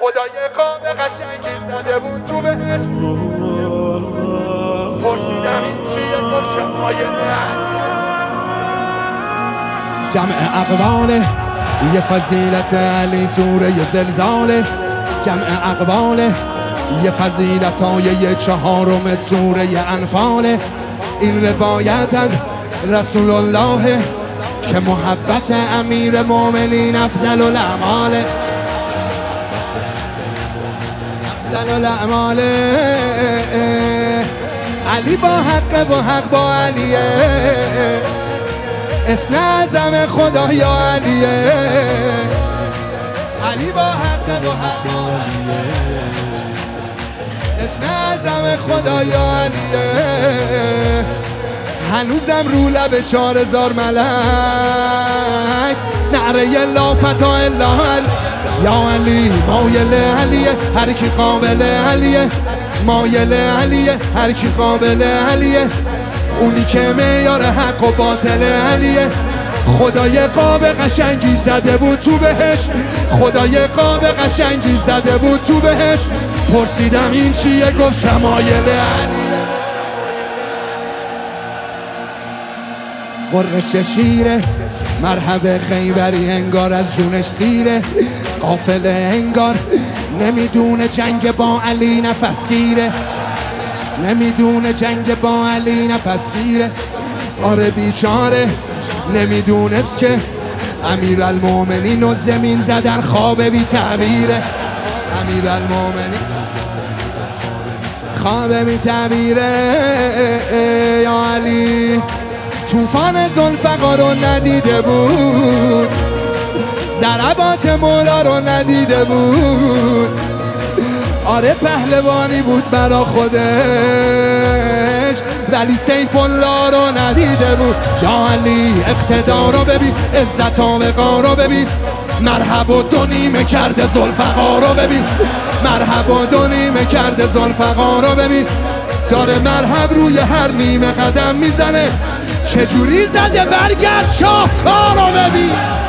خدای قاب قشنگی زده بود تو بهش. پرسیدم این چیه؟ گفت شمایل جمع اقواله یه فضیلت علی سوره زلزاله. جمع اقواله یه فضیلت های یه 4 سوره انفاله. این روایت از رسول الله که محبت امیر مومنین افضل الاعماله. افضل الاعماله. علی با حق با علیه. اسم اعظم خدا یا علیه. علی با حق با علیه. اسم اعظم خدا یا علیه. هنوزم رو لب 4000 ملک نعره لا فتا الا علی. یا علی مایل علیه هر کی قابل علیه. مایل علیه هر کی قابل علیه. اونی که معیار حق و باطل علیه. خدای قاب قشنگی زده بود تو بهش. خدای قاب قشنگی زده بود تو بهش. پرسیدم این چیه؟ گفت شمایل علیه. قرش شیره مرحب خیبری انگار از جونش سیره. قافله انگار نمیدونه جنگ با علی نفس گیره. نمیدونه جنگ با علی نفس گیره. آره بیچاره نمیدونست که امیرالمومنین و زمین زدن خواب بی تعبیره. امیرالمومنین خواب بی تعبیره. یا علی طوفان ذوالفقار رو ندیده بود. ضربات مولا رو ندیده بود. آره پهلوانی بود برا خودش ولی سیف الله رو ندیده بود. یا علی اقتدار رو ببین، عزت و وقار رو ببین. مرحب و 2 نیمه کرده ذوالفقار رو ببین. مرحب و 2 نیمه کرده ذوالفقار رو ببین. داره مرحب روی هر نیمه قدم میزنه. چجوری زده برگرد شاهکار رو ببین.